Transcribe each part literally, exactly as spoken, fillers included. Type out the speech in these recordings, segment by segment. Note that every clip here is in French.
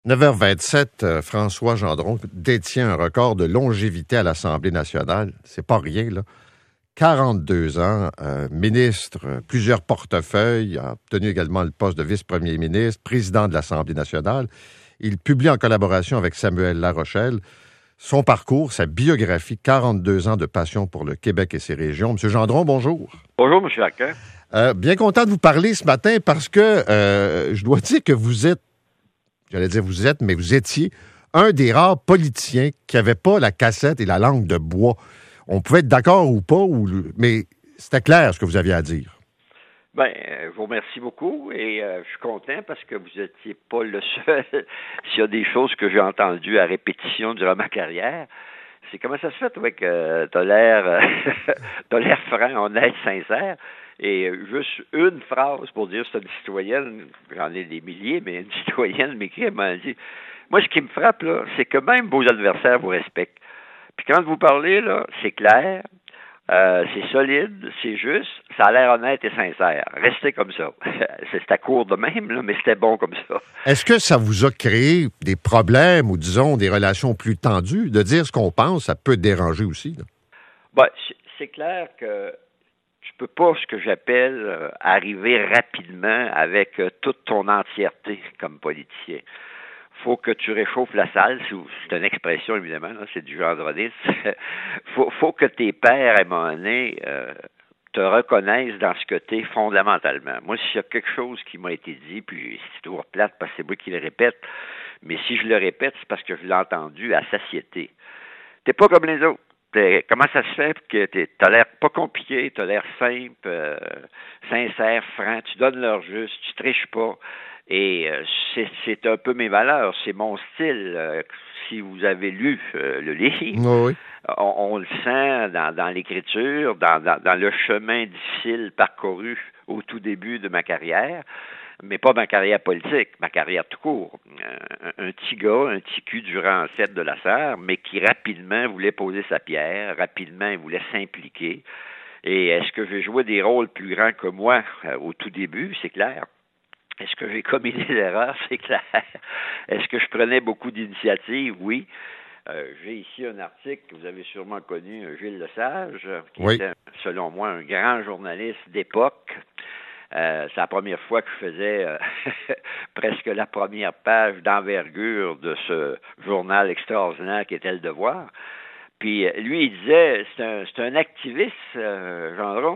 neuf heures vingt-sept, euh, François Gendron détient un record de longévité à l'Assemblée nationale. C'est pas rien, là. quarante-deux ans, euh, ministre, euh, plusieurs portefeuilles, a obtenu également le poste de vice-premier ministre, président de l'Assemblée nationale. Il publie en collaboration avec Samuel Larochelle son parcours, sa biographie, quarante-deux ans de passion pour le Québec et ses régions. Monsieur Gendron, bonjour. Bonjour, M. Lacquin. Euh, bien content de vous parler ce matin parce que euh, je dois dire que vous êtes, j'allais dire vous êtes, mais vous étiez un des rares politiciens qui n'avait pas la cassette et la langue de bois. On pouvait être d'accord ou pas, ou, mais c'était clair ce que vous aviez à dire. Bien, je vous remercie beaucoup et euh, je suis content parce que vous n'étiez pas le seul. S'il y a des choses que j'ai entendues à répétition durant ma carrière, c'est comment ça se fait, toi, que t'as l'air, euh, t'as l'air franc, honnête, sincère. Et juste une phrase pour dire c'est une citoyenne, j'en ai des milliers, mais une citoyenne m'écrit, elle m'a dit, moi, ce qui me frappe, là, c'est que même vos adversaires vous respectent. Puis quand vous parlez, là, c'est clair, euh, c'est solide, c'est juste, ça a l'air honnête et sincère. Restez comme ça. C'était court de même, là, mais c'était bon comme ça. Est-ce que ça vous a créé des problèmes ou, disons, des relations plus tendues? De dire ce qu'on pense, ça peut déranger aussi, là. Ben, c'est clair que tu peux pas, ce que j'appelle, euh, arriver rapidement avec euh, toute ton entièreté comme politicien. Faut que tu réchauffes la salle, c'est une expression évidemment, là, c'est du gendronisme. faut, faut que tes pairs, à un moment donné, euh, te reconnaissent dans ce que tu es fondamentalement. Moi, s'il y a quelque chose qui m'a été dit, puis c'est toujours plate parce que c'est moi qui le répète, mais si je le répète, c'est parce que je l'ai entendu à satiété. T'es pas comme les autres. T'es, comment ça se fait que tu as l'air pas compliqué, tu as l'air simple, euh, sincère, franc, tu donnes l'heure juste, tu triches pas. Et euh, c'est, c'est un peu mes valeurs, c'est mon style. Euh, si vous avez lu euh, le livre, Oui. on, on le sent dans, dans l'écriture, dans, dans, dans le chemin difficile parcouru au tout début de ma carrière, mais pas ma carrière politique, ma carrière tout court. Un, un petit gars, un petit cul du rang sept de la serre, mais qui rapidement voulait poser sa pierre, rapidement il voulait s'impliquer. Et est-ce que j'ai joué des rôles plus grands que moi euh, au tout début? C'est clair. Est-ce que j'ai commis des erreurs? C'est clair. Est-ce que je prenais beaucoup d'initiatives? Oui. Euh, j'ai ici un article que vous avez sûrement connu, Gilles Lesage, qui Oui. était, selon moi, un grand journaliste d'époque. Euh, c'est la première fois que je faisais euh, presque la première page d'envergure de ce journal extraordinaire qui était Le Devoir. Puis lui, il disait, c'est un, c'est un activiste, euh, Gendron,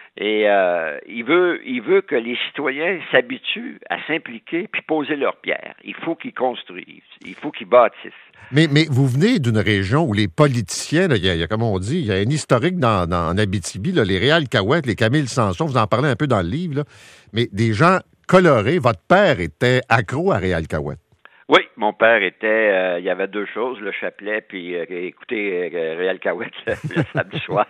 et euh, il veut, il veut que les citoyens s'habituent à s'impliquer puis poser leur pierre. Il faut qu'ils construisent, il faut qu'ils bâtissent. Mais, mais vous venez d'une région où les politiciens, il y, y a, comme on dit, il y a un historique dans, dans en Abitibi, là, les Réal Cahouette, les Camille Sanson, vous en parlez un peu dans le livre, là, mais des gens colorés. Votre père était accro à Réal Cahouette. Oui, mon père était, euh, il y avait deux choses, le chapelet, puis euh, écouter euh, Réal Cahouette le, le samedi soir.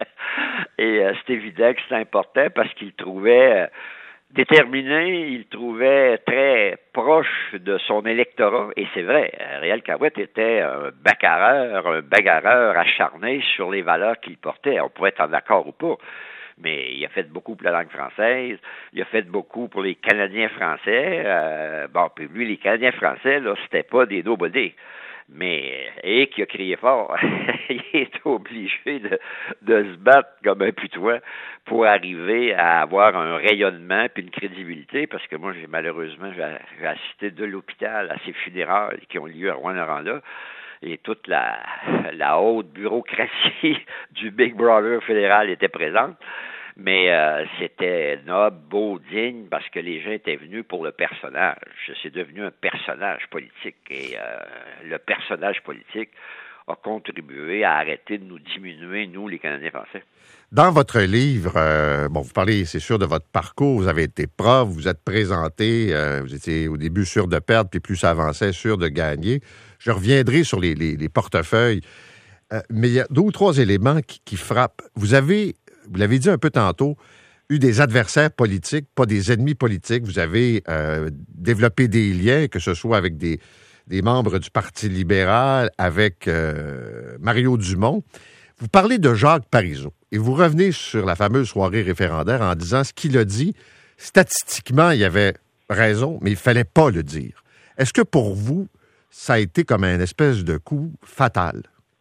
Et euh, c'est évident que c'est important parce qu'il trouvait euh, déterminé, il trouvait très proche de son électorat. Et c'est vrai, Réal Cahouette était un bagarreur, un bagarreur acharné sur les valeurs qu'il portait. On pourrait être en accord ou pas. Mais il a fait beaucoup pour la langue française, il a fait beaucoup pour les Canadiens français. Euh, bon, puis lui, les Canadiens français, là, c'était pas des nobody. Mais, et qui a crié fort, il est obligé de, de se battre comme un putois pour arriver à avoir un rayonnement puis une crédibilité, parce que moi, j'ai malheureusement, j'ai, j'ai assisté de l'hôpital à ces funérailles qui ont lieu à Rouyn-Noranda. Et toute la, la haute bureaucratie du Big Brother fédéral était présente. Mais euh, c'était noble, beau, digne, parce que les gens étaient venus pour le personnage. C'est devenu un personnage politique. Et euh, le personnage politique a contribué à arrêter de nous diminuer, nous, les Canadiens français. Dans votre livre, euh, bon, vous parlez, c'est sûr, de votre parcours. Vous avez été prof, vous êtes présenté, euh, vous étiez au début sûr de perdre, puis plus ça avançait, sûr de gagner. Je reviendrai sur les, les, les portefeuilles. Euh, mais il y a deux ou trois éléments qui, qui frappent. Vous avez, vous l'avez dit un peu tantôt, eu des adversaires politiques, pas des ennemis politiques. Vous avez euh, développé des liens, que ce soit avec des, des membres du Parti libéral, avec euh, Mario Dumont. Vous parlez de Jacques Parizeau et vous revenez sur la fameuse soirée référendaire en disant ce qu'il a dit. Statistiquement, il avait raison, mais il ne fallait pas le dire. Est-ce que pour vous, ça a été comme un espèce de coup fatal?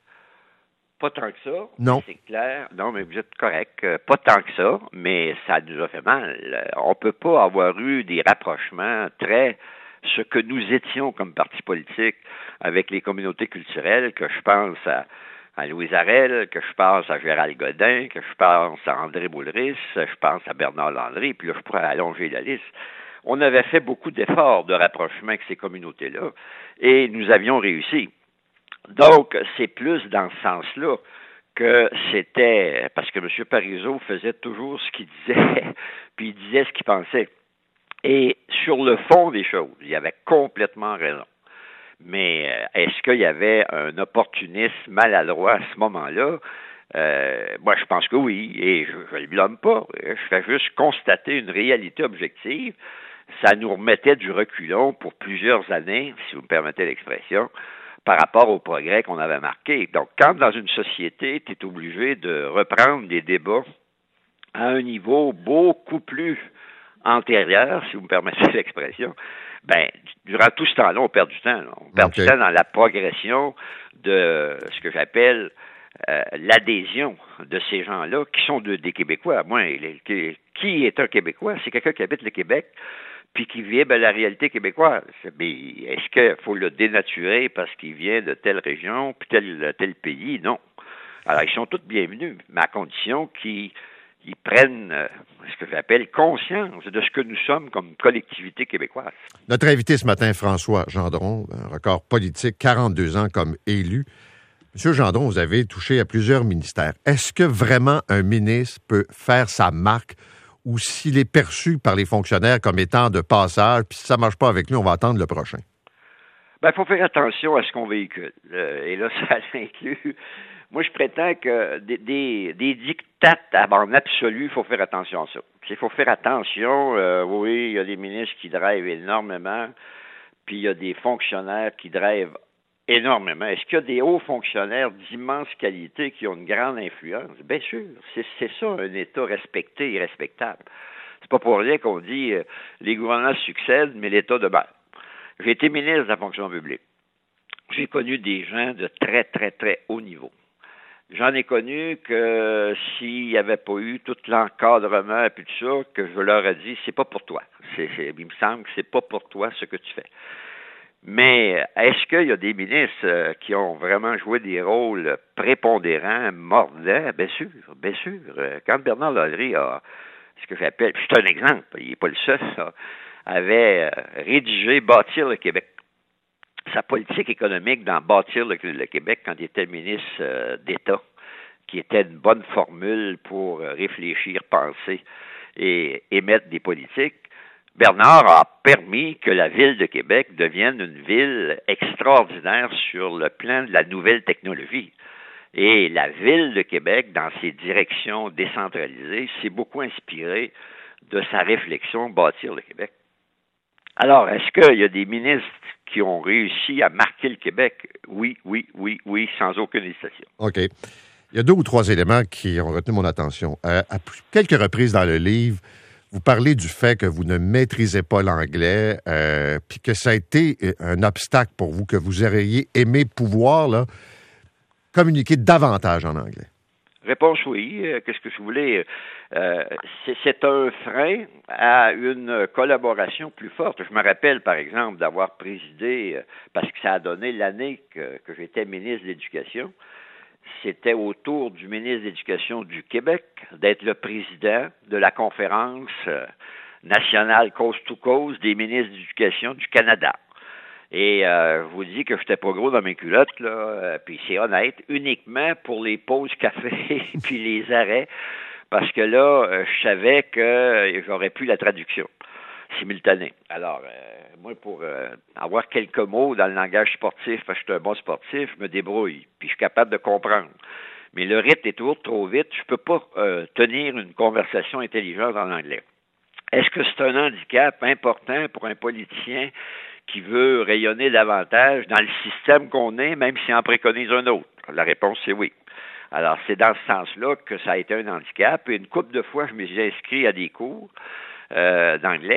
Pas tant que ça. Non. C'est clair. Non, mais vous êtes correct. Euh, Pas tant que ça, mais ça nous a fait mal. Euh, On peut pas avoir eu des rapprochements très ce que nous étions comme parti politique avec les communautés culturelles, que je pense à, à Louise Arel, que je pense à Gérald Godin, que je pense à André Boulris, je pense à Bernard Landry, puis là, je pourrais allonger la liste. On avait fait beaucoup d'efforts de rapprochement avec ces communautés-là, et nous avions réussi. Donc, c'est plus dans ce sens-là que c'était, parce que M. Parizeau faisait toujours ce qu'il disait, puis il disait ce qu'il pensait. Et sur le fond des choses, il avait complètement raison. Mais euh, est-ce qu'il y avait un opportunisme maladroit à ce moment-là? Euh, moi, je pense que oui, et je ne le blâme pas. Je fais juste constater une réalité objective. Ça nous remettait du reculon pour plusieurs années, si vous me permettez l'expression, par rapport au progrès qu'on avait marqué. Donc, quand dans une société, tu es obligé de reprendre des débats à un niveau beaucoup plus antérieur, si vous me permettez l'expression, ben, durant tout ce temps-là, on perd du temps. Là. On perd okay. du temps dans la progression de ce que j'appelle euh, l'adhésion de ces gens-là qui sont de, des Québécois. Moi, les, qui est un Québécois? C'est quelqu'un qui habite le Québec puis qui vibre à la réalité québécoise. Mais est-ce qu'il faut le dénaturer parce qu'il vient de telle région puis tel, tel pays? Non. Alors, ils sont tous bienvenus, mais à condition qu'ils ils prennent euh, ce que j'appelle conscience de ce que nous sommes comme collectivité québécoise. Notre invité ce matin, François Gendron, un record politique, quarante-deux ans comme élu. Monsieur Gendron, vous avez touché à plusieurs ministères. Est-ce que vraiment un ministre peut faire sa marque ou s'il est perçu par les fonctionnaires comme étant de passage, puis si ça ne marche pas avec lui, on va attendre le prochain? Bien, il faut faire attention à ce qu'on véhicule. Euh, et là, ça inclut... Moi, je prétends que des, des, des dictates en absolu, il faut faire attention à ça. Il faut faire attention, euh, oui, il y a des ministres qui drivent énormément, puis il y a des fonctionnaires qui drivent énormément. Est-ce qu'il y a des hauts fonctionnaires d'immense qualité qui ont une grande influence? Bien sûr, c'est, c'est ça un État respecté et respectable. C'est pas pour rien qu'on dit euh, les gouvernements succèdent, mais l'État demeure. J'ai été ministre de la fonction publique. J'ai connu des gens de très, très, très haut niveau. J'en ai connu que s'il n'y avait pas eu tout l'encadrement et puis tout ça, que je leur ai dit, c'est pas pour toi. C'est, c'est, il me semble que c'est pas pour toi ce que tu fais. Mais est-ce qu'il y a des ministres qui ont vraiment joué des rôles prépondérants, mordants? Bien sûr, bien sûr. Quand Bernard Landry a, ce que j'appelle, c'est un exemple, il n'est pas le seul, ça, avait rédigé Bâtir le Québec. Sa politique économique dans Bâtir le, le Québec quand il était ministre euh, d'État, qui était une bonne formule pour euh, réfléchir, penser et émettre des politiques, Bernard a permis que la ville de Québec devienne une ville extraordinaire sur le plan de la nouvelle technologie. Et la ville de Québec, dans ses directions décentralisées, s'est beaucoup inspirée de sa réflexion Bâtir le Québec. Alors, est-ce qu'il y a des ministres qui ont réussi à marquer le Québec? Oui, oui, oui, oui, sans aucune hésitation. OK. Il y a deux ou trois éléments qui ont retenu mon attention. Euh, à quelques reprises dans le livre, vous parlez du fait que vous ne maîtrisez pas l'anglais, euh, puis que ça a été un obstacle pour vous, que vous auriez aimé pouvoir là, communiquer davantage en anglais. Réponse oui. Qu'est-ce que je voulais? Euh, c'est, c'est un frein à une collaboration plus forte. Je me rappelle, par exemple, d'avoir présidé, parce que ça a donné l'année que, que j'étais ministre de l'Éducation, c'était au tour du ministre de l'Éducation du Québec d'être le président de la conférence nationale Coast to Coast des ministres de l'Éducation du Canada. Et euh, je vous dis que j'étais pas gros dans mes culottes, là, euh, puis c'est honnête, uniquement pour les pauses café puis les arrêts, parce que là, euh, je savais que euh, j'aurais plus la traduction simultanée. Alors, euh, moi, pour euh, avoir quelques mots dans le langage sportif, parce que je suis un bon sportif, je me débrouille, puis je suis capable de comprendre. Mais le rythme est toujours trop vite, je peux pas euh, tenir une conversation intelligente en anglais. Est-ce que c'est un handicap important pour un politicien qui veut rayonner davantage dans le système qu'on est, même s'il en préconise un autre? La réponse, c'est oui. Alors, c'est dans ce sens-là que ça a été un handicap. Et une couple de fois, je me suis inscrit à des cours euh, d'anglais.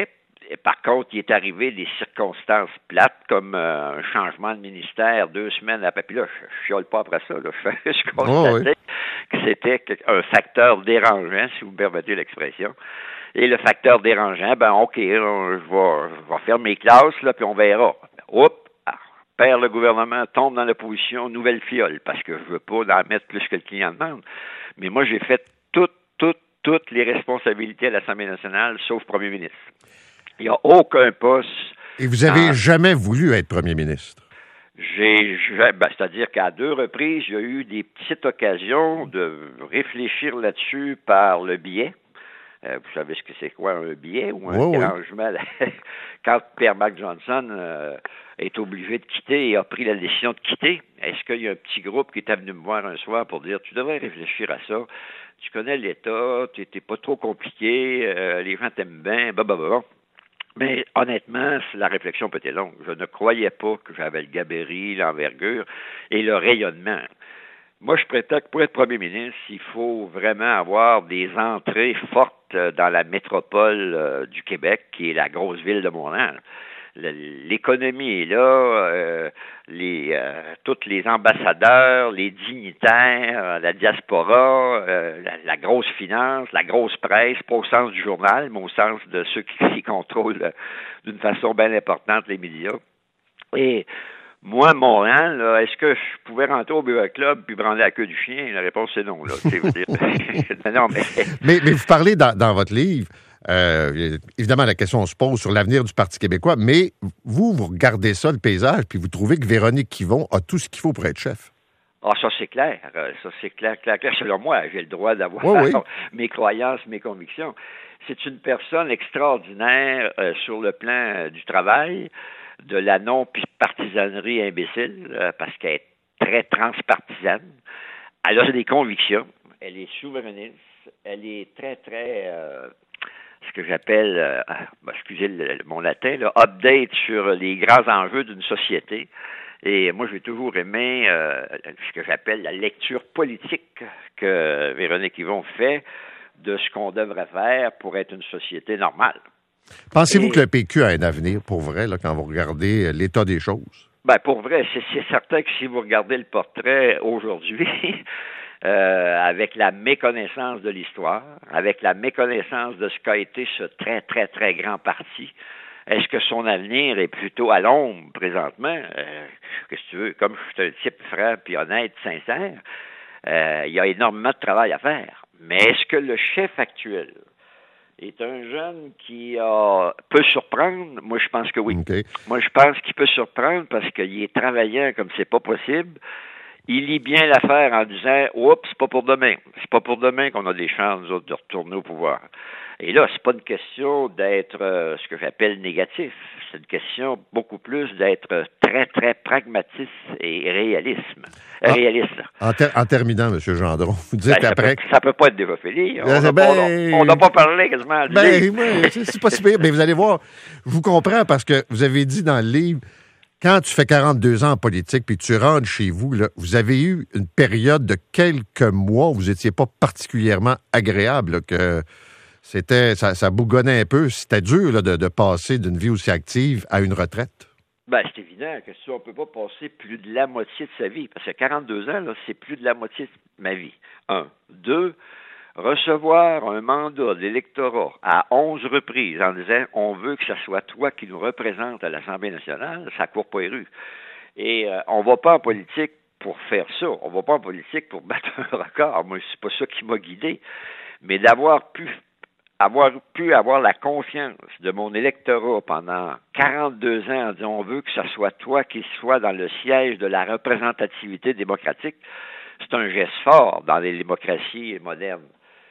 Et par contre, il est arrivé des circonstances plates, comme euh, un changement de ministère deux semaines après. Puis là, je ne chiole pas après ça. Là. Je, je constatais oh, oui. que c'était un facteur dérangeant, si vous me permettez l'expression. Et le facteur dérangeant, ben OK, on, je, vais, je vais faire mes classes, là, puis on verra. Oups, perd le gouvernement, tombe dans l'opposition, nouvelle fiole, parce que je veux pas en mettre plus que le client demande. Mais moi, j'ai fait toutes, toutes, toutes les responsabilités à l'Assemblée nationale, sauf premier ministre. Il n'y a aucun poste. Et vous avez dans... jamais voulu être premier ministre? J'ai, ben, c'est-à-dire qu'à deux reprises, il y a eu des petites occasions de réfléchir là-dessus par le biais. Euh, vous savez ce que c'est quoi un biais ou un oh, dérangement? Oui. Quand Pierre Mac Johnson euh, est obligé de quitter et a pris la décision de quitter, est-ce qu'il y a un petit groupe qui est venu me voir un soir pour dire tu devrais réfléchir à ça, tu connais l'État, tu n'es pas trop compliqué, euh, les gens t'aiment bien, blablabla. Mais honnêtement, la réflexion peut être longue. Je ne croyais pas que j'avais le gabarit, l'envergure et le rayonnement. Moi, je prétends que pour être premier ministre, il faut vraiment avoir des entrées fortes dans la métropole euh, du Québec, qui est la grosse ville de Montréal. L'économie est là, euh, les, euh, tous les ambassadeurs, les dignitaires, la diaspora, euh, la, la grosse finance, la grosse presse, pas au sens du journal, mais au sens de ceux qui, qui contrôlent euh, d'une façon bien importante les médias. Et moi, Montréal, là, est-ce que je pouvais rentrer au Bureau Club puis branler la queue du chien? La réponse, c'est non. Là. non, mais... mais... mais vous parlez dans, dans votre livre, euh, évidemment, la question se pose sur l'avenir du Parti québécois, mais vous, vous regardez ça, le paysage, puis vous trouvez que Véronique Yvon a tout ce qu'il faut pour être chef. Ah, ça, c'est clair. Ça, c'est clair, clair, clair. Selon moi, j'ai le droit d'avoir oui, oui. mes croyances, mes convictions. C'est une personne extraordinaire euh, sur le plan euh, du travail, de la non-partisanerie imbécile, euh, parce qu'elle est très transpartisane. Elle a des convictions. Elle est souverainiste. Elle est très, très... Euh, ce que j'appelle, euh, bah, excusez le, mon latin, là, update sur les grands enjeux d'une société. Et moi, j'ai toujours aimé euh, ce que j'appelle la lecture politique que Véronique Yvon fait de ce qu'on devrait faire pour être une société normale. Pensez-vous Et, que le P Q a un avenir, pour vrai, là, quand vous regardez l'état des choses? Ben, pour vrai, c'est, c'est certain que si vous regardez le portrait aujourd'hui, euh, avec la méconnaissance de l'histoire, avec la méconnaissance de ce qu'a été ce très, très, très grand parti, est-ce que son avenir est plutôt à l'ombre présentement? Euh, qu'est-ce que tu veux? Comme je suis un type franc puis honnête, sincère, euh, il y a énormément de travail à faire. Mais est-ce que le chef actuel est un jeune qui a, peut surprendre? Moi, je pense que oui. Okay. Moi, je pense qu'il peut surprendre parce qu'il est travaillant comme c'est pas possible. Il lit bien l'affaire en disant « Oups, c'est pas pour demain. C'est pas pour demain qu'on a des chances, nous autres, de retourner au pouvoir. » Et là, c'est pas une question d'être euh, ce que j'appelle négatif. C'est une question beaucoup plus d'être très, très pragmatiste et réalisme. Ah, réaliste. En, ter- en terminant, M. Gendron, vous dites ben, après... Ça peut, peut pas être déjà fini. On n'a ben... pas, pas parlé quasiment du ben, livre. Ben, c'est, c'est pas si pire. Mais vous allez voir, je vous comprends parce que vous avez dit dans le livre, quand tu fais quarante-deux ans en politique puis tu rentres chez vous, là, vous avez eu une période de quelques mois où vous n'étiez pas particulièrement agréable, là, que c'était, ça, ça bougonnait un peu. C'était dur là, de, de passer d'une vie aussi active à une retraite. Ben, c'est évident que si on ne peut pas passer plus de la moitié de sa vie, parce que quarante-deux ans, là, c'est plus de la moitié de ma vie. Un. Deux, recevoir un mandat d'électorat à onze reprises en disant « on veut que ce soit toi qui nous représente à l'Assemblée nationale », ça court pas les rues. Et euh, on ne va pas en politique pour faire ça. On ne va pas en politique pour battre un record. Moi, c'est pas ça qui m'a guidé. Mais d'avoir pu avoir pu avoir la confiance de mon électorat pendant quarante-deux ans en disant on veut que ce soit toi qui sois dans le siège de la représentativité démocratique, c'est un geste fort dans les démocraties modernes.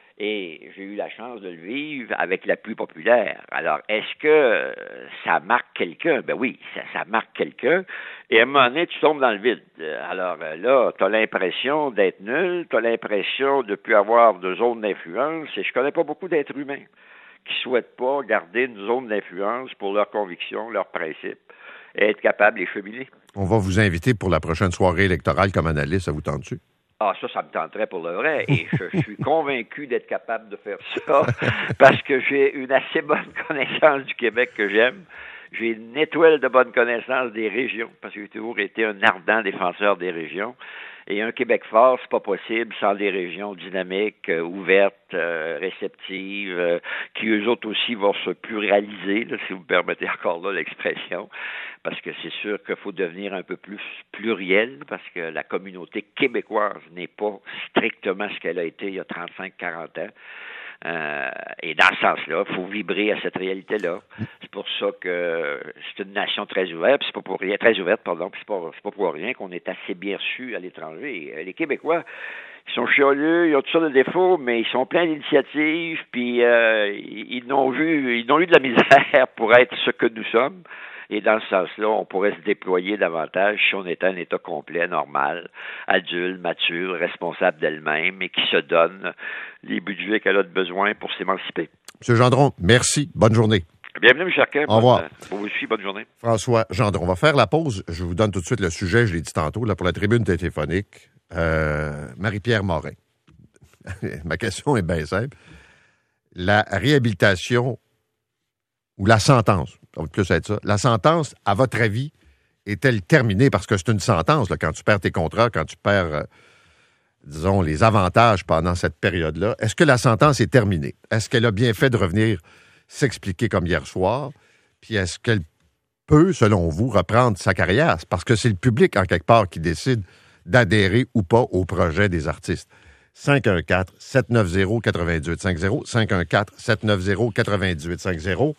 Et j'ai eu la chance de le vivre avec l'appui populaire. Alors, est-ce que ça marque quelqu'un? Ben oui, ça, ça marque quelqu'un. Et à un moment donné, tu tombes dans le vide. Alors là, tu as l'impression d'être nul, tu as l'impression de ne plus avoir de zone d'influence. Et je connais pas beaucoup d'êtres humains qui ne souhaitent pas garder une zone d'influence pour leurs convictions, leurs principes, et être capable de les cheminer. On va vous inviter pour la prochaine soirée électorale comme analyste. Ça vous tente-tu? Ah, ça, ça me tenterait pour le vrai. Et je suis convaincu d'être capable de faire ça parce que j'ai une assez bonne connaissance du Québec que j'aime. J'ai une étoile de bonne connaissance des régions parce que j'ai toujours été un ardent défenseur des régions. Et un Québec fort, c'est pas possible sans des régions dynamiques, euh, ouvertes, euh, réceptives, euh, qui eux autres aussi vont se pluraliser, là, si vous me permettez encore là l'expression, parce que c'est sûr qu'il faut devenir un peu plus pluriel, parce que la communauté québécoise n'est pas strictement ce qu'elle a été il y a trente-cinq à quarante ans. Euh, et dans ce sens-là, il faut vibrer à cette réalité-là. C'est pour ça que c'est une nation très ouverte, puis c'est pas pour rien, très ouverte, pardon, puis c'est pas, c'est pas pour rien qu'on est assez bien reçus à l'étranger. Et les Québécois, ils sont chialeux, ils ont toutes sortes de défauts, mais ils sont pleins d'initiatives, puis euh, ils, ils n'ont vu, ils n'ont eu de la misère pour être ce que nous sommes. Et dans ce sens-là, on pourrait se déployer davantage si on était un État complet, normal, adulte, mature, responsable d'elle-même et qui se donne les budgets qu'elle a de besoin pour s'émanciper. M. Gendron, merci. Bonne journée. Bienvenue, M. Charquet. Au revoir. Bonne, vous aussi, bonne journée. François Gendron. On va faire la pause. Je vous donne tout de suite le sujet, je l'ai dit tantôt, là, pour la tribune téléphonique. Euh, Marie-Pierre Morin. Ma question est bien simple. La réhabilitation ou la sentence, ça va plus être ça. La sentence, à votre avis, est-elle terminée? Parce que c'est une sentence, là, quand tu perds tes contrats, quand tu perds, euh, disons, les avantages pendant cette période-là. Est-ce que la sentence est terminée? Est-ce qu'elle a bien fait de revenir s'expliquer comme hier soir? Puis est-ce qu'elle peut, selon vous, reprendre sa carrière? Parce que c'est le public, en quelque part, qui décide d'adhérer ou pas au projet des artistes. cinq un quatre, sept neuf zéro, neuf huit cinq zéro, cinq un quatre, sept neuf zéro, neuf huit cinq zéro.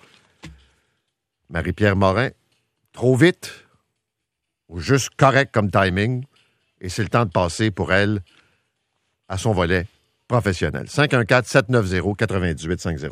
Marie-Pierre Morin, trop vite ou juste correct comme timing, et c'est le temps de passer pour elle à son volet professionnel. cinq un quatre, sept neuf zéro, neuf huit cinq zéro.